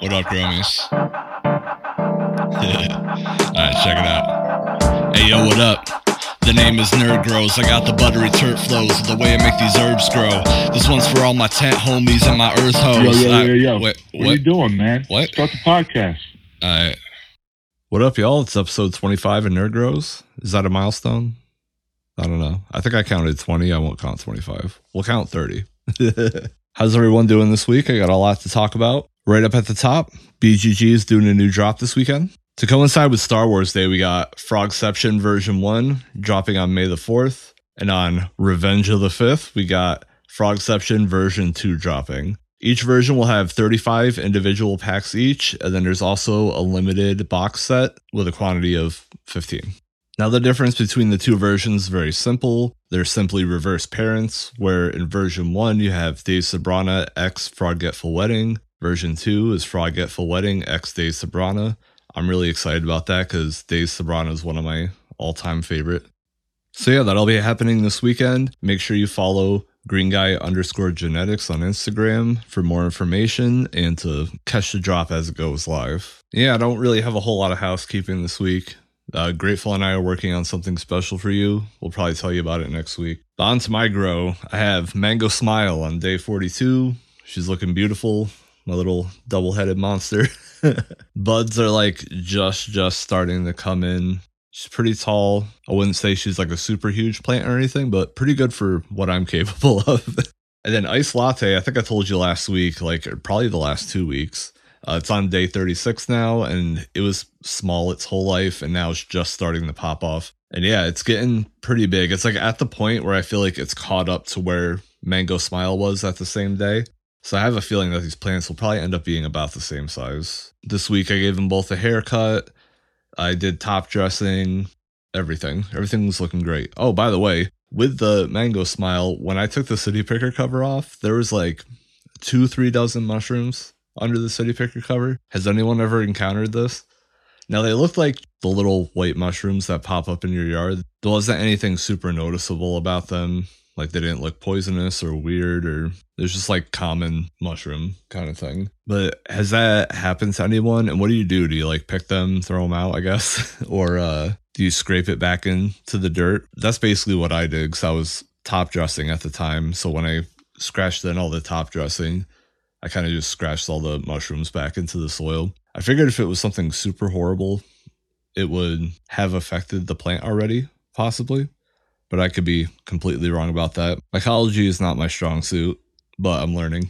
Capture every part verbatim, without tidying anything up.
What up, Gromies? Alright, check it out. Hey, yo, what up? The name is Nerd Grows. I got the buttery turp flows, the way I make these herbs grow. This one's for all my tent homies and my earth hoes. Yo, yo, yo, yo. Wait, what, what are you doing, man? What? Start the podcast. Alright. What up, y'all? It's episode twenty-five of Nerd Grows. Is that a milestone? I don't know. I think I counted twenty. I won't count twenty-five. We'll count thirty. How's everyone doing this week? I got a lot to talk about. Right up at the top, B G G is doing a new drop this weekend. To coincide with Star Wars Day, we got Frogception version one dropping on May the fourth. And on Revenge of the fifth, we got Frogception version two dropping. Each version will have thirty-five individual packs each, and then there's also a limited box set with a quantity of fifteen. Now, the difference between the two versions is very simple. They're simply reverse parents, where in version one, you have Days Sabrana x Froggetful Wedding. Version two is Froggetful Wedding x Days Sabrana. I'm really excited about that because Days Sabrana is one of my all-time favorite. So yeah, that'll be happening this weekend. Make sure you follow Green Guy underscore genetics on Instagram for more information and to catch the drop as it goes live. Yeah, I don't really have a whole lot of housekeeping this week. Uh, Grateful and I are working on something special for you. We'll probably tell you about it next week. But on to my grow. I have Mango Smile on day forty-two. She's looking beautiful. My little double-headed monster. Buds are like just, just starting to come in. She's pretty tall. I wouldn't say she's like a super huge plant or anything, but pretty good for what I'm capable of. And then Ice Latte, I think I told you last week, like probably the last two weeks. Uh, it's on day thirty-six now, and it was small its whole life, and now it's just starting to pop off. And yeah, it's getting pretty big. It's like at the point where I feel like it's caught up to where Mango Smile was at the same day. So I have a feeling that these plants will probably end up being about the same size. This week I gave them both a haircut. I did top dressing, everything. Everything was looking great. Oh, by the way, with the Mango Smile, when I took the City Picker cover off, there was like two, three dozen mushrooms under the City Picker cover. Has anyone ever encountered this? Now, they look like the little white mushrooms that pop up in your yard. There wasn't anything super noticeable about them. Like they didn't look poisonous or weird, or there's just like common mushroom kind of thing. But has that happened to anyone? And what do you do? Do you like pick them, throw them out, I guess? Or uh, do you scrape it back into the dirt? That's basically what I did because I was top dressing at the time. So when I scratched in all the top dressing, I kind of just scratched all the mushrooms back into the soil. I figured if it was something super horrible, it would have affected the plant already, possibly. But I could be completely wrong about that. Mycology is not my strong suit, but I'm learning.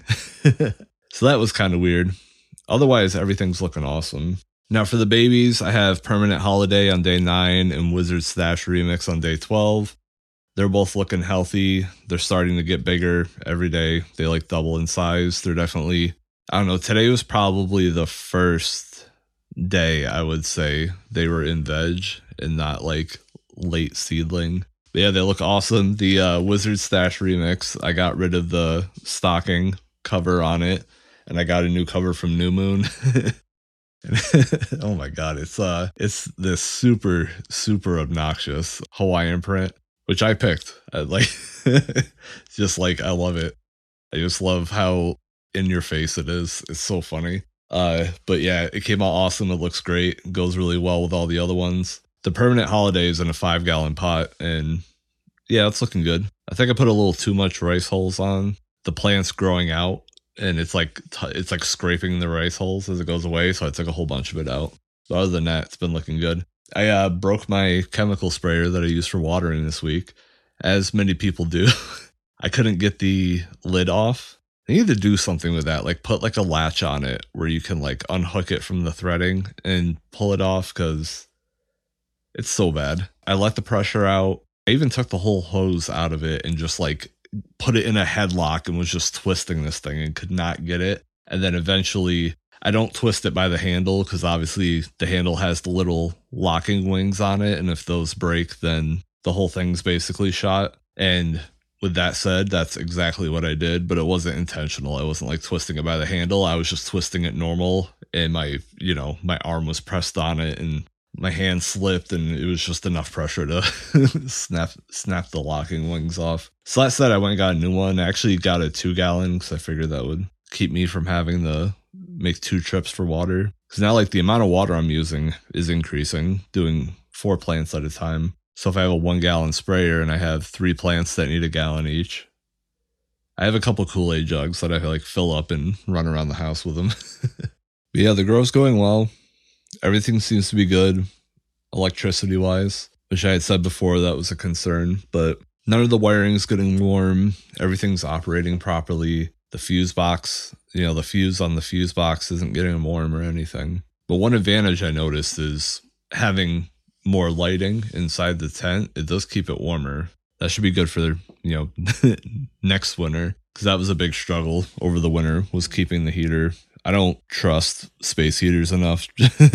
So that was kind of weird. Otherwise, everything's looking awesome. Now for the babies, I have Permanent Holiday on day nine and Wizard Stash Remix on day twelve. They're both looking healthy. They're starting to get bigger every day. They like double in size. They're definitely, I don't know, today was probably the first day I would say they were in veg and not like late seedling. But yeah, they look awesome. The uh, Wizard Stash Remix, I got rid of the stocking cover on it, and I got a new cover from New Moon. Oh my god, it's uh, it's this super super obnoxious Hawaiian print, which I picked. I like, just like I love it. I just love how in your face it is. It's so funny. Uh, but yeah, it came out awesome. It looks great. It goes really well with all the other ones. The Permanent Holiday is in a five gallon pot, and yeah, it's looking good. I think I put a little too much rice hulls on. The plant's growing out, and it's like t- it's like scraping the rice hulls as it goes away, so I took a whole bunch of it out. But other than that, it's been looking good. I uh, broke my chemical sprayer that I use for watering this week, as many people do. I couldn't get the lid off. I need to do something with that, like put like a latch on it where you can like unhook it from the threading and pull it off, because it's so bad. I let the pressure out. I even took the whole hose out of it and just like put it in a headlock and was just twisting this thing and could not get it. And then eventually I don't twist it by the handle because obviously the handle has the little locking wings on it. And if those break, then the whole thing's basically shot. And with that said, that's exactly what I did, but it wasn't intentional. I wasn't like twisting it by the handle. I was just twisting it normal, and my, you know, my arm was pressed on it and my hand slipped, and it was just enough pressure to snap snap the locking wings off. So that said, I went and got a new one. I actually got a two gallon because I figured that would keep me from having the make two trips for water. Because now like the amount of water I'm using is increasing, doing four plants at a time. So if I have a one gallon sprayer and I have three plants that need a gallon each, I have a couple Kool-Aid jugs that I like fill up and run around the house with them. But yeah, the grow's going well. Everything seems to be good electricity wise, which I had said before that was a concern, but none of the wiring is getting warm. Everything's operating properly. The fuse box, you know, the fuse on the fuse box isn't getting warm or anything. But one advantage I noticed is having more lighting inside the tent. It does keep it warmer. That should be good for, you know, next winter, because that was a big struggle over the winter, was keeping the heater. I don't trust space heaters enough.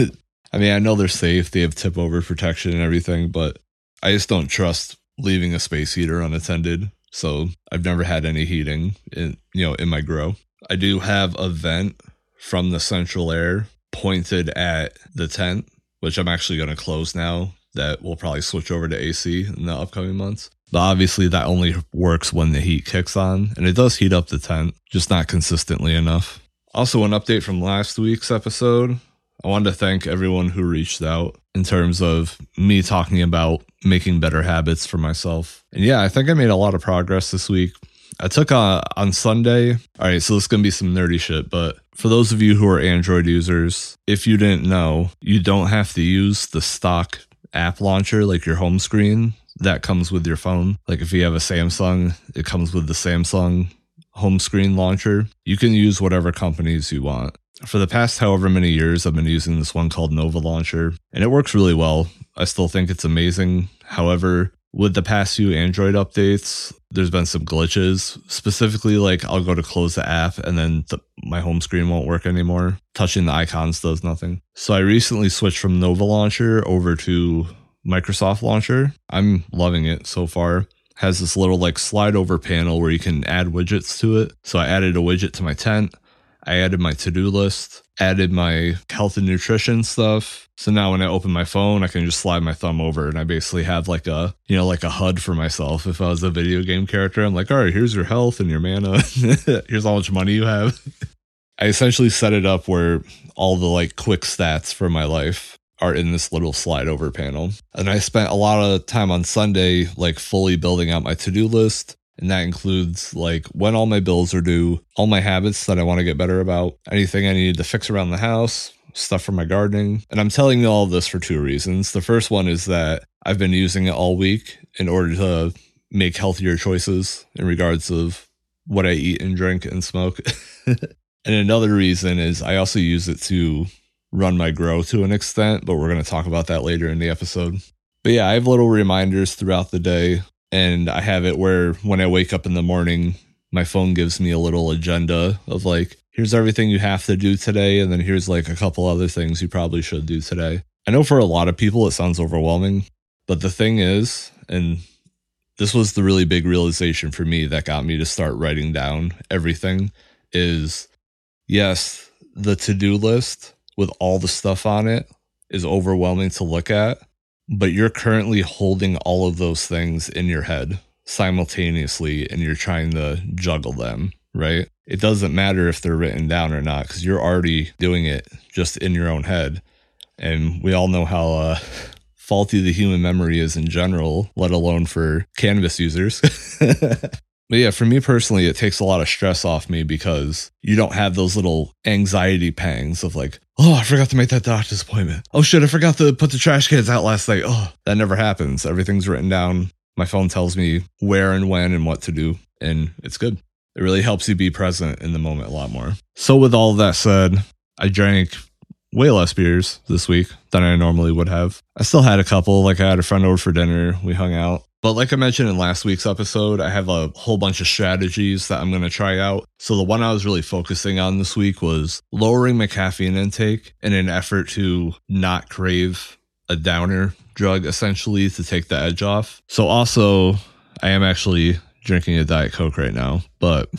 I mean, I know they're safe. They have tip over protection and everything, but I just don't trust leaving a space heater unattended. So I've never had any heating in, you know, in my grow. I do have a vent from the central air pointed at the tent, which I'm actually going to close now. That will probably switch over to A C in the upcoming months. But obviously that only works when the heat kicks on, and it does heat up the tent, just not consistently enough. Also, an update from last week's episode. I wanted to thank everyone who reached out in terms of me talking about making better habits for myself. And yeah, I think I made a lot of progress this week. I took uh, on Sunday. All right, so this is going to be some nerdy shit, but for those of you who are Android users, if you didn't know, you don't have to use the stock app launcher, like your home screen that comes with your phone. Like if you have a Samsung, it comes with the Samsung home screen launcher. You can use whatever companies you want. For the past however many years, I've been using this one called Nova Launcher, and it works really well. I still think it's amazing. However, with the past few Android updates, there's been some glitches. Specifically, like I'll go to close the app and then the, my home screen won't work anymore. Touching the icons does nothing. So I recently switched from Nova Launcher over to Microsoft Launcher. I'm loving it so far. Has this little like slide over panel where you can add widgets to it. So I added a widget to my tent. I added my to-do list, added my health and nutrition stuff. So now when I open my phone, I can just slide my thumb over and I basically have like a, you know, like a H U D for myself. If I was a video game character, I'm like, all right, here's your health and your mana. Here's how much money you have. I essentially set it up where all the like quick stats for my life are in this little slide over panel. And I spent a lot of time on Sunday, like fully building out my to-do list. And that includes like when all my bills are due, all my habits that I want to get better about, anything I need to fix around the house, stuff for my gardening. And I'm telling you all this for two reasons. The first one is that I've been using it all week in order to make healthier choices in regards of what I eat and drink and smoke. And another reason is I also use it to run my grow to an extent, but we're going to talk about that later in the episode. But yeah, I have little reminders throughout the day. And I have it where when I wake up in the morning, my phone gives me a little agenda of like, here's everything you have to do today. And then here's like a couple other things you probably should do today. I know for a lot of people, it sounds overwhelming. But the thing is, and this was the really big realization for me that got me to start writing down everything, is yes, the to-do list with all the stuff on it is overwhelming to look at. But you're currently holding all of those things in your head simultaneously and you're trying to juggle them, right? It doesn't matter if they're written down or not because you're already doing it just in your own head. And we all know how uh, faulty the human memory is in general, let alone for cannabis users. But yeah, for me personally, it takes a lot of stress off me because you don't have those little anxiety pangs of like, oh, I forgot to make that doctor's appointment. Oh shit, I forgot to put the trash cans out last night. Oh, that never happens. Everything's written down. My phone tells me where and when and what to do, and it's good. It really helps you be present in the moment a lot more. So with all of that said, I drank way less beers this week than I normally would have. I still had a couple, like I had a friend over for dinner. We hung out. But like I mentioned in last week's episode, I have a whole bunch of strategies that I'm going to try out. So the one I was really focusing on this week was lowering my caffeine intake in an effort to not crave a downer drug, essentially, to take the edge off. So also, I am actually drinking a Diet Coke right now. But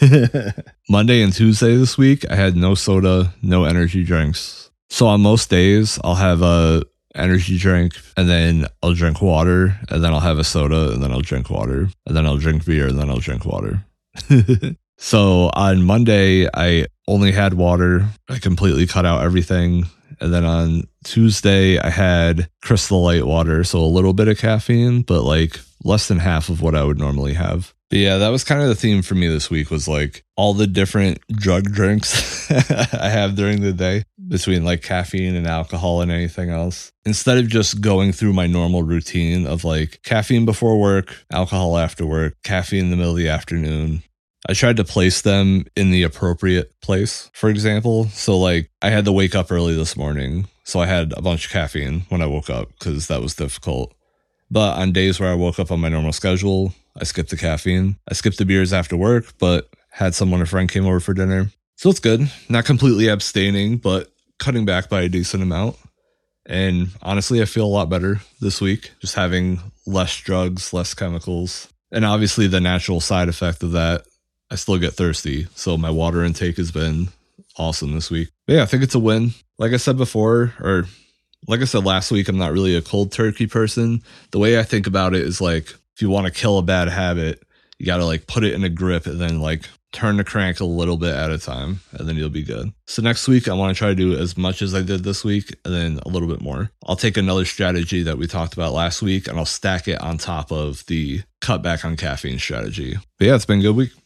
Monday and Tuesday this week, I had no soda, no energy drinks. So on most days, I'll have a energy drink and then I'll drink water and then I'll have a soda and then I'll drink water and then I'll drink beer and then I'll drink water. So on Monday, I only had water. I completely cut out everything. And then on Tuesday, I had Crystal Light water, so a little bit of caffeine, but like less than half of what I would normally have. But yeah, that was kind of the theme for me this week, was like all the different drug drinks I have during the day, between like caffeine and alcohol and anything else. Instead of just going through my normal routine of like caffeine before work, alcohol after work, caffeine in the middle of the afternoon, I tried to place them in the appropriate place, for example. So like I had to wake up early this morning, so I had a bunch of caffeine when I woke up because that was difficult. But on days where I woke up on my normal schedule, I skipped the caffeine. I skipped the beers after work, but had someone, a friend came over for dinner. So it's good. Not completely abstaining, but cutting back by a decent amount. And honestly, I feel a lot better this week, just having less drugs, less chemicals. And obviously the natural side effect of that, I still get thirsty. So my water intake has been awesome this week. But yeah, I think it's a win. Like I said before, or like I said last week, I'm not really a cold turkey person. The way I think about it is like, if you want to kill a bad habit, you got to like put it in a grip and then like turn the crank a little bit at a time, and then you'll be good. So next week, I want to try to do as much as I did this week and then a little bit more. I'll take another strategy that we talked about last week and I'll stack it on top of the cut back on caffeine strategy. But yeah, it's been a good week.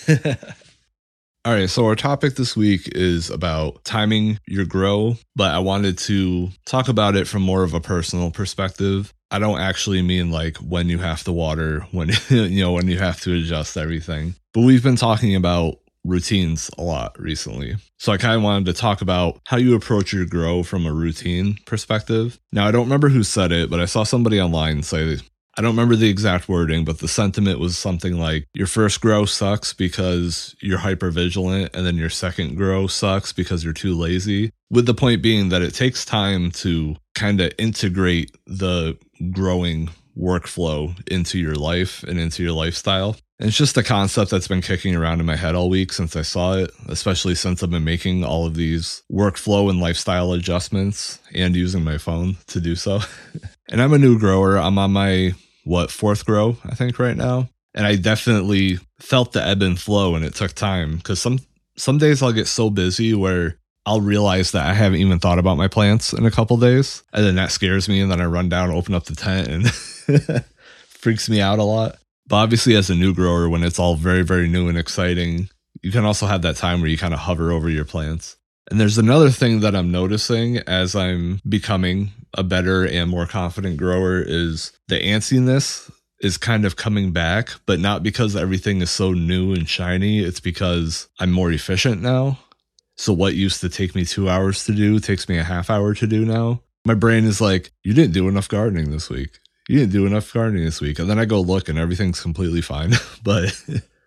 All right, so our topic this week is about timing your grow, but I wanted to talk about it from more of a personal perspective. I don't actually mean like when you have to water, when you know, when you have to adjust everything. But we've been talking about routines a lot recently. So I kind of wanted to talk about how you approach your grow from a routine perspective. Now, I don't remember who said it, but I saw somebody online say, I don't remember the exact wording, but the sentiment was something like your first grow sucks because you're hyper vigilant, and then your second grow sucks because you're too lazy. With the point being that it takes time to kind of integrate the growing workflow into your life and into your lifestyle. And it's just a concept that's been kicking around in my head all week since I saw it, especially since I've been making all of these workflow and lifestyle adjustments and using my phone to do so. And I'm a new grower. I'm on my what, fourth grow, I think, right now. And I definitely felt the ebb and flow, and it took time because some some days I'll get so busy where I'll realize that I haven't even thought about my plants in a couple days. And then that scares me. And then I run down, open up the tent, and freaks me out a lot. But obviously, as a new grower, when it's all very, very new and exciting, you can also have that time where you kind of hover over your plants. And there's another thing that I'm noticing as I'm becoming a better and more confident grower is the antsiness is kind of coming back, but not because everything is so new and shiny. It's because I'm more efficient now. So what used to take me two hours to do takes me a half hour to do now. My brain is like, you didn't do enough gardening this week. You didn't do enough gardening this week. And then I go look and everything's completely fine. But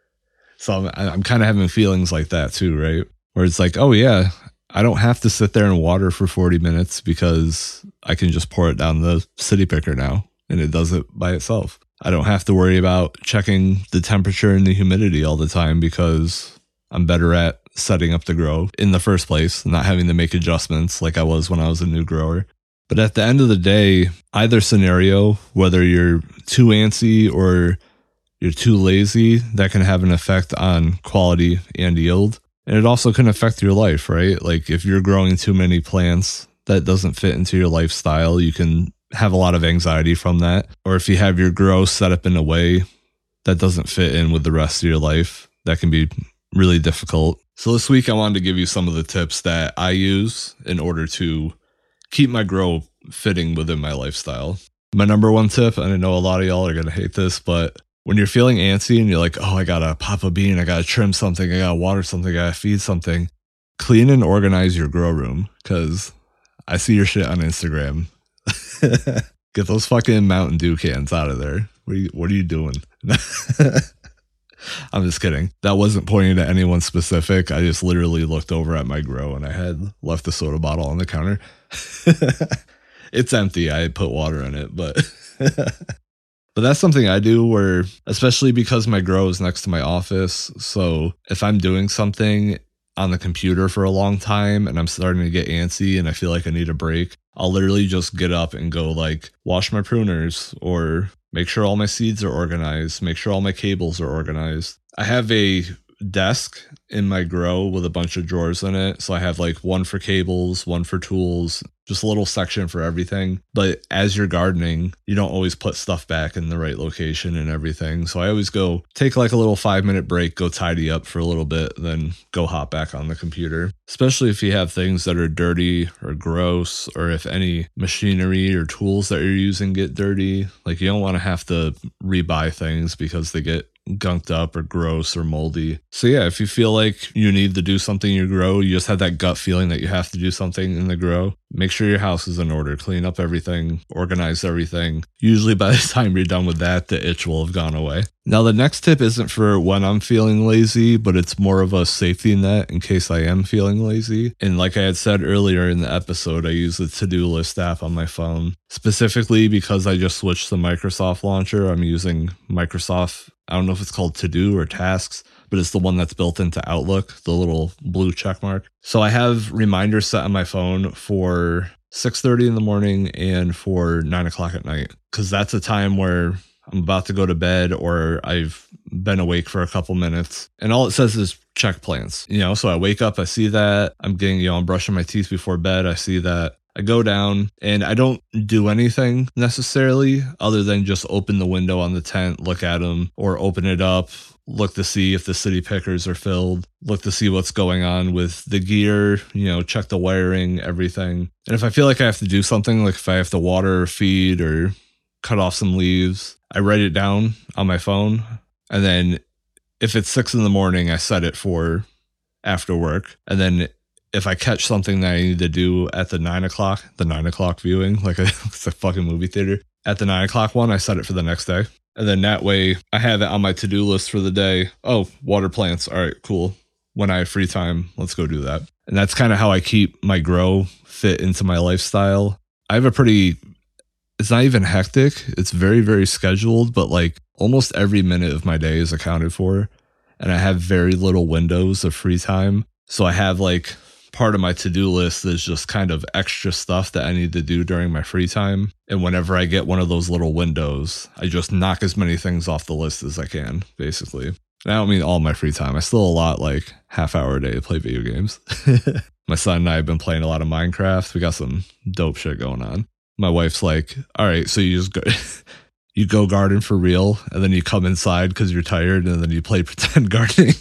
so I'm, I'm kind of having feelings like that too, right? Where it's like, oh yeah, I don't have to sit there and water for forty minutes because I can just pour it down the city picker now and it does it by itself. I don't have to worry about checking the temperature and the humidity all the time because I'm better at setting up the grow in the first place, not having to make adjustments like I was when I was a new grower. But at the end of the day, either scenario, whether you're too antsy or you're too lazy, that can have an effect on quality and yield. And it also can affect your life, right? Like if you're growing too many plants that doesn't fit into your lifestyle, you can have a lot of anxiety from that. Or if you have your grow set up in a way that doesn't fit in with the rest of your life, that can be really difficult. So this week I wanted to give you some of the tips that I use in order to keep my grow fitting within my lifestyle. My number one tip, and I know a lot of y'all are going to hate this, but when you're feeling antsy and you're like, oh, I got to pop a bean, I got to trim something, I got to water something, I got to feed something, clean and organize your grow room, because I see your shit on Instagram. Get those fucking Mountain Dew cans out of there. What are you, what are you doing? I'm just kidding. That wasn't pointing to anyone specific. I just literally looked over at my grow and I had left the soda bottle on the counter. It's empty. I put water in it, but but that's something I do where, especially because my grow is next to my office. So if I'm doing something on the computer for a long time and I'm starting to get antsy and I feel like I need a break, I'll literally just get up and go like wash my pruners or make sure all my seeds are organized, make sure all my cables are organized. I have a desk in my grow with a bunch of drawers in it. So I have like one for cables, one for tools, just a little section for everything. But as you're gardening, you don't always put stuff back in the right location and everything. So I always go take like a little five minute break, go tidy up for a little bit, then go hop back on the computer. Especially if you have things that are dirty or gross, or if any machinery or tools that you're using get dirty. Like you don't want to have to rebuy things because they get gunked up or gross or moldy. So yeah, if you feel like you need to do something in your grow, you just have that gut feeling that you have to do something in the grow, make sure your house is in order, clean up everything, organize everything. Usually by the time you're done with that, the itch will have gone away. Now the next tip isn't for when I'm feeling lazy, but it's more of a safety net in case I am feeling lazy. And like I had said earlier in the episode, I use the to-do list app on my phone. Specifically because I just switched to Microsoft Launcher, I'm using Microsoft, I don't know if it's called To-Do or Tasks, but it's the one that's built into Outlook, the little blue check mark. So I have reminders set on my phone for six thirty in the morning and for nine o'clock at night, because that's a time where I'm about to go to bed or I've been awake for a couple minutes. And all it says is check plants. You know, so I wake up, I see that. I'm getting, you know, I'm brushing my teeth before bed. I see that. I go down and I don't do anything necessarily other than just open the window on the tent, look at them, or open it up, look to see if the city pickers are filled, look to see what's going on with the gear, you know, check the wiring, everything. And if I feel like I have to do something, like if I have to water or feed or cut off some leaves, I write it down on my phone. And then if it's six in the morning, I set it for after work. And then if I catch something that I need to do at the nine o'clock, the nine o'clock viewing, like a, it's a fucking movie theater, at the nine o'clock one, I set it for the next day. And then that way I have it on my to-do list for the day. Oh, water plants. All right, cool. When I have free time, let's go do that. And that's kind of how I keep my grow fit into my lifestyle. I have a pretty, it's not even hectic. It's very, very scheduled, but like almost every minute of my day is accounted for. And I have very little windows of free time. So I have like, part of my to-do list is just kind of extra stuff that I need to do during my free time. And whenever I get one of those little windows, I just knock as many things off the list as I can, basically. And I don't mean all my free time. I still a lot like half hour a day to play video games. My son and I have been playing a lot of Minecraft. We got some dope shit going on. My wife's like, all right, so you just go, you go garden for real, and then you come inside because you're tired, and then you play pretend gardening.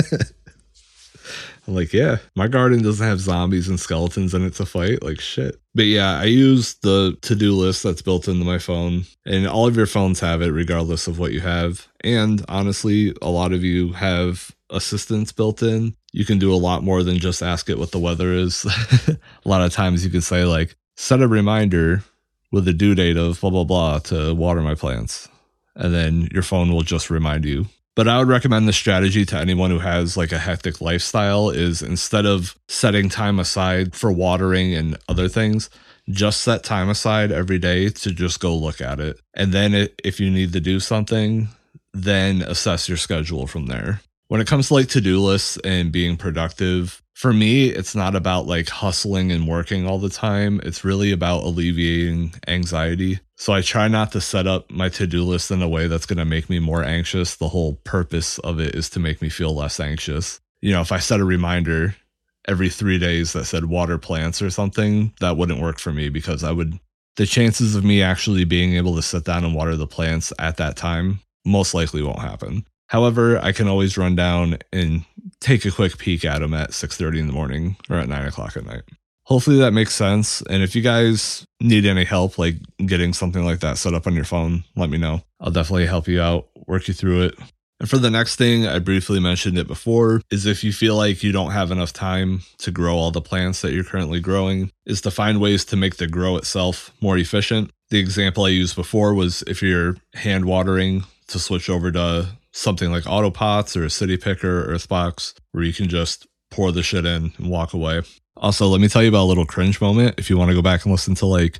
I'm like, yeah, my garden doesn't have zombies and skeletons in it to fight. Like, shit. But yeah, I use the to-do list that's built into my phone. And all of your phones have it, regardless of what you have. And honestly, a lot of you have assistants built in. You can do a lot more than just ask it what the weather is. A lot of times you can say, like, set a reminder with a due date of blah, blah, blah to water my plants. And then your phone will just remind you. But I would recommend this strategy to anyone who has like a hectic lifestyle is instead of setting time aside for watering and other things, just set time aside every day to just go look at it. And then it, if you need to do something, then assess your schedule from there. When it comes to like to-do lists and being productive, for me, it's not about like hustling and working all the time. It's really about alleviating anxiety. So I try not to set up my to-do list in a way that's going to make me more anxious. The whole purpose of it is to make me feel less anxious. You know, if I set a reminder every three days that said water plants or something, that wouldn't work for me because I would, the chances of me actually being able to sit down and water the plants at that time most likely won't happen. However, I can always run down and take a quick peek at them at six thirty in the morning or at nine o'clock at night. Hopefully that makes sense. And if you guys need any help, like getting something like that set up on your phone, let me know. I'll definitely help you out, work you through it. And for the next thing, I briefly mentioned it before, is if you feel like you don't have enough time to grow all the plants that you're currently growing, is to find ways to make the grow itself more efficient. The example I used before was if you're hand watering, to switch over to something like auto pots or a city picker or Earthbox where you can just pour the shit in and walk away. Also, let me tell you about a little cringe moment. If you want to go back and listen to like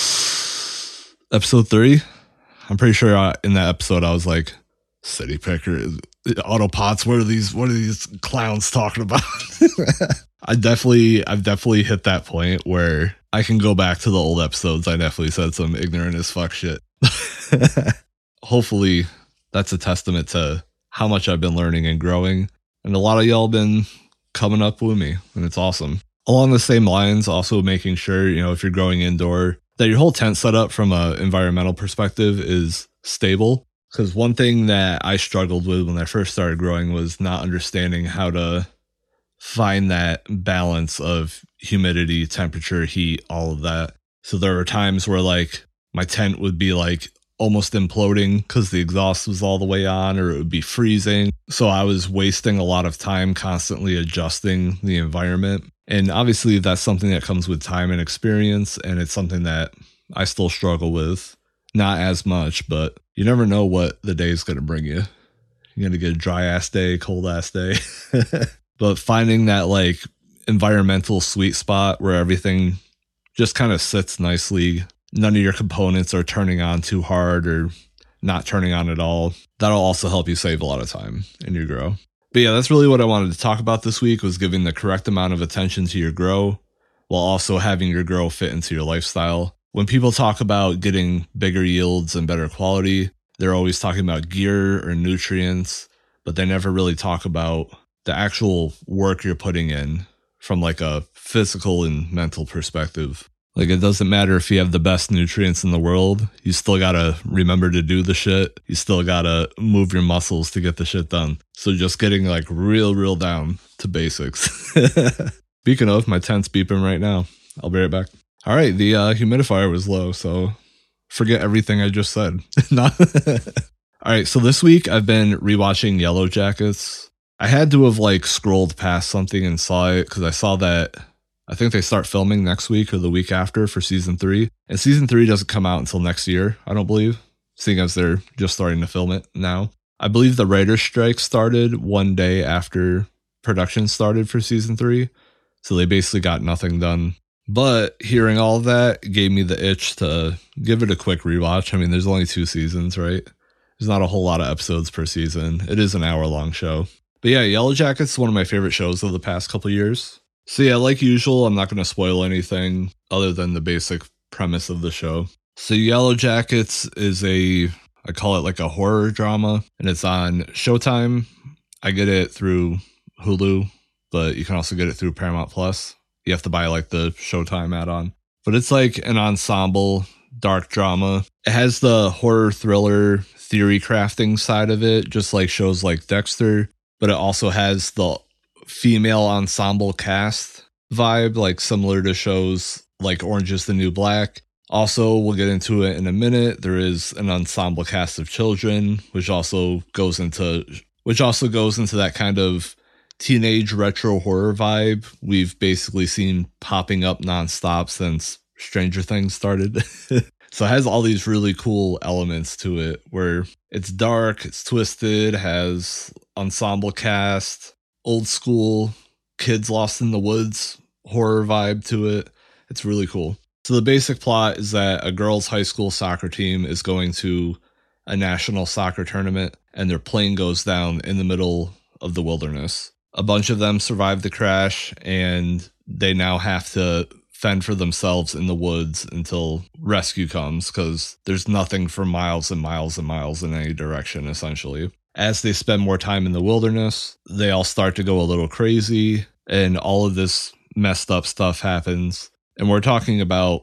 episode three, I'm pretty sure I, in that episode I was like, city picker, auto pots, what are these, what are these clowns talking about? I definitely, I've definitely hit that point where I can go back to the old episodes. I definitely said some ignorant as fuck shit. Hopefully that's a testament to how much I've been learning and growing. And a lot of y'all been coming up with me, and it's awesome. Along the same lines, also making sure, you know, if you're growing indoor, that your whole tent setup from an environmental perspective is stable. Because one thing that I struggled with when I first started growing was not understanding how to find that balance of humidity, temperature, heat, all of that. So there were times where like my tent would be like almost imploding because the exhaust was all the way on, or it would be freezing. So I was wasting a lot of time constantly adjusting the environment. And obviously that's something that comes with time and experience, and it's something that I still struggle with. Not as much, but you never know what the day is going to bring you. You're going to get a dry ass day, cold ass day. But finding that like environmental sweet spot where everything just kind of sits nicely, none of your components are turning on too hard or not turning on at all, that'll also help you save a lot of time in your grow. But yeah, that's really what I wanted to talk about this week, was giving the correct amount of attention to your grow while also having your grow fit into your lifestyle. When people talk about getting bigger yields and better quality, they're always talking about gear or nutrients, but they never really talk about the actual work you're putting in from like a physical and mental perspective. Like, it doesn't matter if you have the best nutrients in the world. You still got to remember to do the shit. You still got to move your muscles to get the shit done. So just getting like real, real down to basics. Speaking of, my tent's beeping right now. I'll be right back. All right. The uh, humidifier was low, so forget everything I just said. All right. So this week I've been rewatching Yellow Jackets. I had to have like scrolled past something and saw it because I saw that I think they start filming next week or the week after for season three. And season three doesn't come out until next year, I don't believe, seeing as they're just starting to film it now. I believe the writer's strike started one day after production started for season three. So they basically got nothing done. But hearing all of that gave me the itch to give it a quick rewatch. I mean, there's only two seasons, right? There's not a whole lot of episodes per season. It is an hour long show. But yeah, Yellow Jackets is one of my favorite shows of the past couple years. So yeah, like usual, I'm not going to spoil anything other than the basic premise of the show. So Yellow Jackets is a, I call it like a horror drama, and it's on Showtime. I get it through Hulu, but you can also get it through Paramount Plus. You have to buy like the Showtime add-on. But it's like an ensemble dark drama. It has the horror thriller theory crafting side of it, just like shows like Dexter, but it also has the female ensemble cast vibe, like similar to shows like Orange is the New Black. Also, we'll get into it in a minute. There is an ensemble cast of children, which also goes into which also goes into that kind of teenage retro horror vibe we've basically seen popping up nonstop since Stranger Things started. So it has all these really cool elements to it where it's dark, it's twisted, has ensemble cast, old school, kids lost in the woods horror vibe to it. It's really cool. So the basic plot is that a girls' high school soccer team is going to a national soccer tournament, and their plane goes down in the middle of the wilderness. A bunch of them survive the crash, and they now have to fend for themselves in the woods until rescue comes, because there's nothing for miles and miles and miles in any direction, essentially. As they spend more time in the wilderness, they all start to go a little crazy, and all of this messed up stuff happens. And we're talking about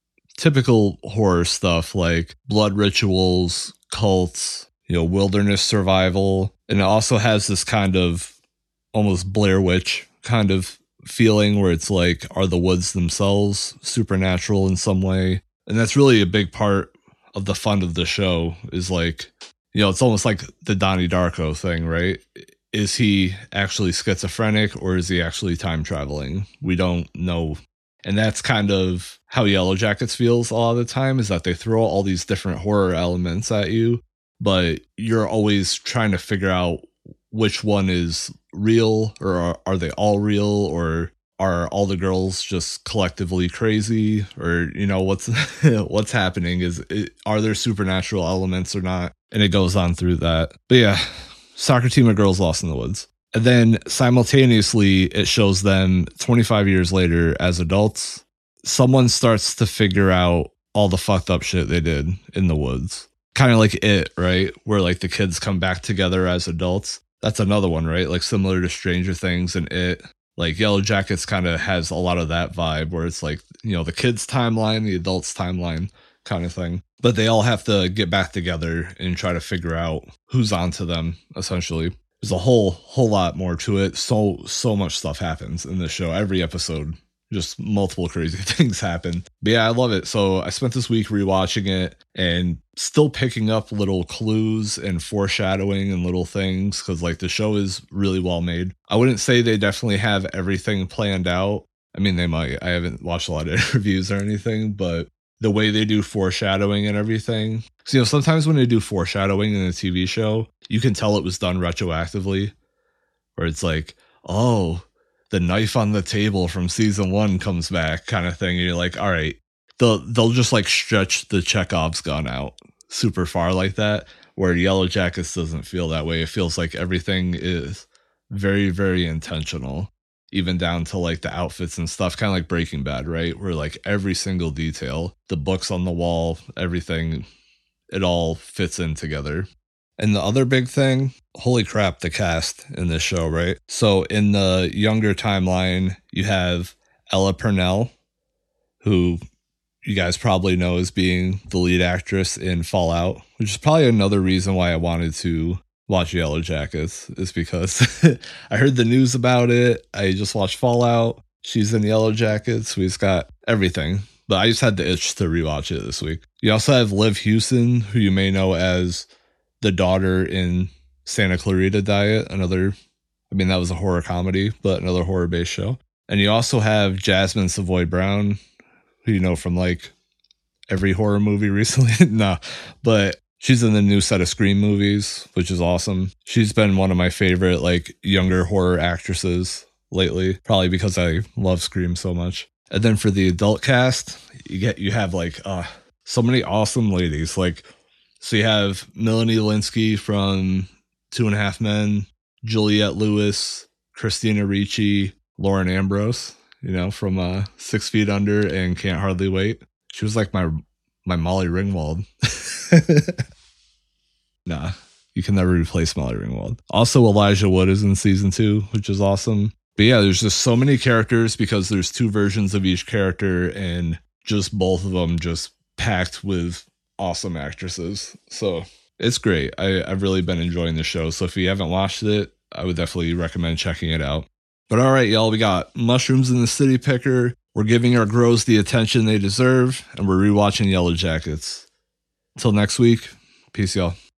typical horror stuff like blood rituals, cults, you know, wilderness survival. And it also has this kind of almost Blair Witch kind of feeling where it's like, are the woods themselves supernatural in some way? And that's really a big part of the fun of the show, is like, you know, it's almost like the Donnie Darko thing, right? Is he actually schizophrenic, or is he actually time traveling? We don't know. And that's kind of how Yellow Jackets feels a lot of the time, is that they throw all these different horror elements at you, but you're always trying to figure out which one is real, or are, are they all real, or are all the girls just collectively crazy, or, you know, what's what's happening? Is it, are there supernatural elements or not? And it goes on through that. But yeah, soccer team of girls lost in the woods. And then simultaneously, it shows them twenty-five years later as adults. Someone starts to figure out all the fucked up shit they did in the woods. Kind of like It, right? Where like the kids come back together as adults. That's another one, right? Like similar to Stranger Things and It. Like Yellow Jackets kind of has a lot of that vibe where it's like, you know, the kids' timeline, the adults' timeline kind of thing. But they all have to get back together and try to figure out who's onto them, essentially. There's a whole whole lot more to it. So so much stuff happens in this show. Every episode, just multiple crazy things happen. But yeah, I love it. So I spent this week rewatching it and still picking up little clues and foreshadowing and little things because like the show is really well made. I wouldn't say they definitely have everything planned out. I mean, they might. I haven't watched a lot of interviews or anything, but the way they do foreshadowing and everything. So, you know, sometimes when they do foreshadowing in a T V show, you can tell it was done retroactively, where it's like, oh, the knife on the table from season one comes back kind of thing. And you're like, all right, they'll, they'll just like stretch the Chekhov's gun out super far like that, where Yellow Jackets doesn't feel that way. It feels like everything is very, very intentional, even down to like the outfits and stuff, kind of like Breaking Bad, right? Where like every single detail, the books on the wall, everything, it all fits in together. And the other big thing, holy crap, the cast in this show, right? So in the younger timeline, you have Ella Purnell, who you guys probably know as being the lead actress in Fallout, which is probably another reason why I wanted to watch Yellow Jackets, is because I heard the news about it. I just watched Fallout. She's in Yellow Jackets. We've got everything. But I just had the itch to rewatch it this week. You also have Liv Hewson, who you may know as the daughter in Santa Clarita Diet, another, I mean, that was a horror comedy, but another horror-based show. And you also have Jasmine Savoy Brown, who you know from like every horror movie recently. No, but she's in the new set of Scream movies, which is awesome. She's been one of my favorite like younger horror actresses lately, probably because I love Scream so much. And then for the adult cast, you get you have like uh so many awesome ladies. Like, so you have Melanie Linsky from Two and a Half Men, Juliette Lewis, Christina Ricci, Lauren Ambrose, you know, from uh, Six Feet Under and Can't Hardly Wait. She was like my my Molly Ringwald. Nah, you can never replace Molly Ringwald. Also, Elijah Wood is in season two, which is awesome. But yeah, there's just so many characters because there's two versions of each character and just both of them just packed with awesome actresses. So it's great. I, I've really been enjoying the show. So if you haven't watched it, I would definitely recommend checking it out. But all right, y'all, we got Mushrooms in the City Picker. We're giving our grows the attention they deserve, and we're rewatching Yellow Jackets. Until next week, peace, y'all.